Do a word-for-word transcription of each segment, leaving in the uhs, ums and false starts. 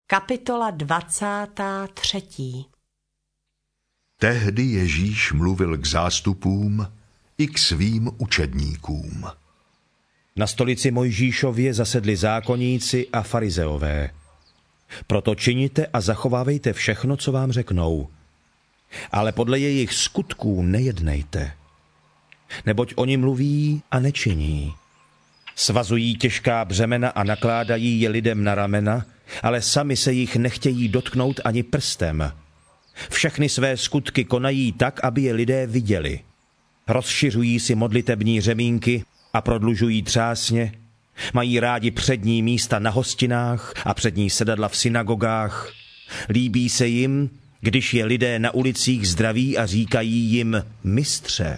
Kapitola dvacátá třetí. Tehdy Ježíš mluvil k zástupům i k svým učedníkům. Na stolici Mojžíšově zasedli zákonníci a farizeové. Proto činíte a zachovávejte všechno, co vám řeknou. Ale podle jejich skutků nejednejte. Neboť oni mluví a nečiní. Svazují těžká břemena a nakládají je lidem na ramena, ale sami se jich nechtějí dotknout ani prstem. Všechny své skutky konají tak, aby je lidé viděli. Rozšiřují si modlitební řemínky a prodlužují třásně. Mají rádi přední místa na hostinách a přední sedadla v synagogách. Líbí se jim, když je lidé na ulicích zdraví a říkají jim mistře.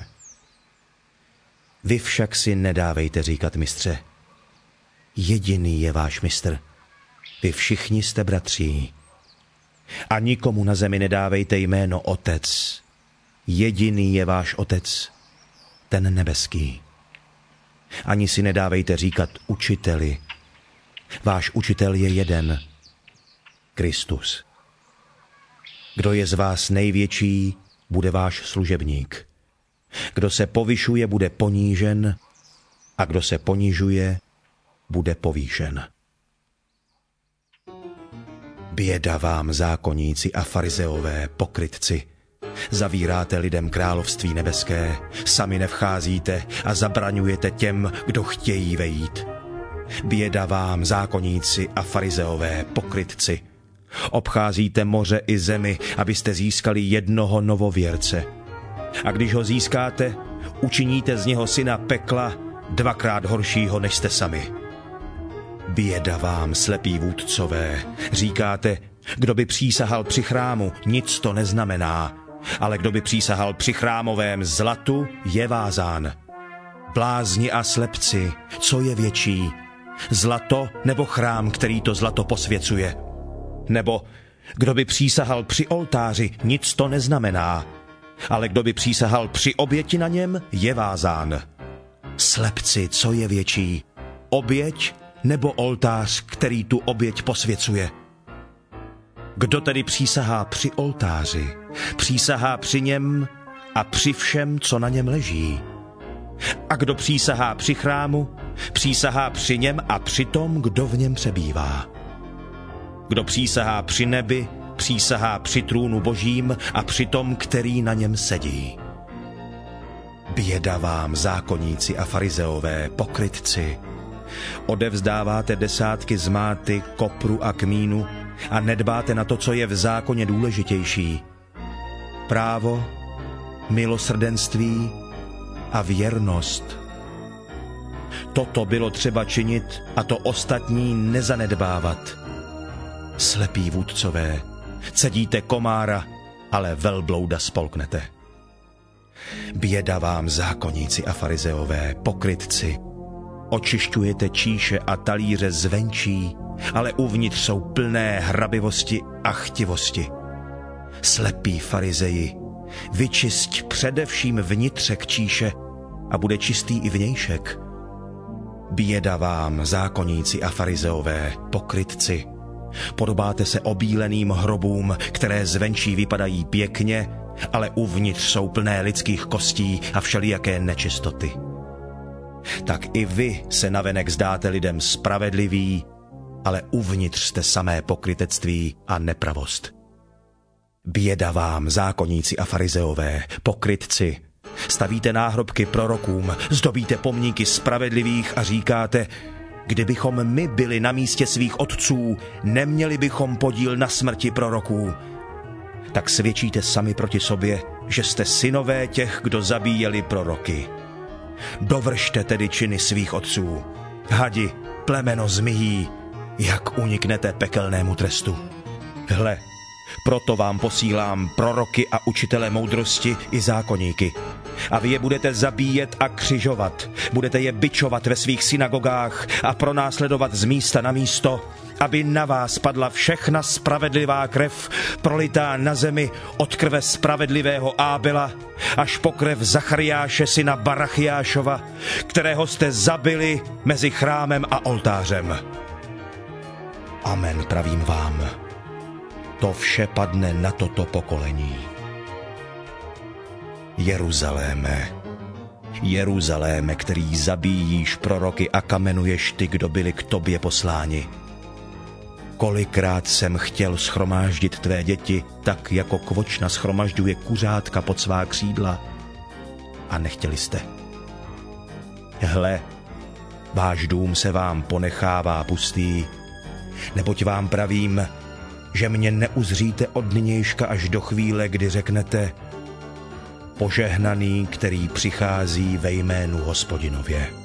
Vy však si nedávejte říkat mistře. Jediný je váš mistr. Vy všichni jste bratří. A nikomu na zemi nedávejte jméno otec. Jediný je váš otec, ten nebeský. Ani si nedávejte říkat učiteli. Váš učitel je jeden, Kristus. Kdo je z vás největší, bude váš služebník. Kdo se povyšuje, bude ponížen, a kdo se ponižuje, bude povýšen. Běda vám, zákonníci a farizeové, pokrytci. Zavíráte lidem království nebeské, sami nevcházíte a zabraňujete těm, kdo chtějí vejít. Běda vám, zákonníci a farizeové, pokrytci. Obcházíte moře i zemi, abyste získali jednoho novověrce. A když ho získáte, učiníte z něho syna pekla, dvakrát horšího, než jste sami. Běda vám, slepí vůdcové, říkáte, kdo by přísahal při chrámu, nic to neznamená, ale kdo by přísahal při chrámovém zlatu, je vázán. Blázni a slepci, co je větší, zlato nebo chrám, který to zlato posvěcuje? Nebo kdo by přísahal při oltáři, nic to neznamená, ale kdo by přísahal při oběti na něm, je vázán. Slepci, co je větší, oběť nebo oltář, který tu oběť posvěcuje? Kdo tedy přísahá při oltáři, přísahá při něm a při všem, co na něm leží. A kdo přísahá při chrámu, přísahá při něm a při tom, kdo v něm přebývá. Kdo přísahá při nebi, přísahá při trůnu božím a při tom, který na něm sedí. Běda vám, zákonníci a farizeové, pokrytci. Odevzdáváte desátky z máty, kopru a kmínu a nedbáte na to, co je v zákoně důležitější. Právo, milosrdenství a věrnost. Toto bylo třeba činit a to ostatní nezanedbávat. Slepí vůdcové, cedíte komára, ale velblouda spolknete. Běda vám, zákonníci a farizeové, pokrytci. Očišťujete číše a talíře zvenčí, ale uvnitř jsou plné hrabivosti a chtivosti. Slepí farizeji, vyčisť především vnitřek číše a bude čistý i vnějšek. Běda vám, zákonníci a farizeové, pokrytci. Podobáte se obíleným hrobům, které zvenčí vypadají pěkně, ale uvnitř jsou plné lidských kostí a všelijaké nečistoty. Tak i vy se navenek zdáte lidem spravedliví, ale uvnitř jste samé pokrytectví a nepravost. Běda vám, zákonníci a farizeové, pokrytci. Stavíte náhrobky prorokům, zdobíte pomníky spravedlivých a říkáte, kdybychom my byli na místě svých otců, neměli bychom podíl na smrti proroků. Tak svědčíte sami proti sobě, že jste synové těch, kdo zabíjeli proroky. Dovršte tedy činy svých otců. Hadi, plemeno zmijí, jak uniknete pekelnému trestu. Hle, proto vám posílám proroky a učitele moudrosti i zákoníky. A vy je budete zabíjet a křižovat. Budete je bičovat ve svých synagogách a pronásledovat z místa na místo, aby na vás padla všechna spravedlivá krev, prolitá na zemi od krve spravedlivého Ábela až po krev Zachariáše syna Barachiášova, kterého jste zabili mezi chrámem a oltářem. Amen, pravím vám. To vše padne na toto pokolení. Jeruzaléme, Jeruzaléme, který zabíjíš proroky a kamenuješ ty, kdo byli k tobě posláni. Kolikrát jsem chtěl schromáždit tvé děti, tak jako kvočna schromažďuje kuřátka pod svá křídla, a nechtěli jste. Hle, váš dům se vám ponechává pustý, neboť vám pravím, že mě neuzříte od nynějška až do chvíle, kdy řeknete: Požehnaný, který přichází ve jménu Hospodinově.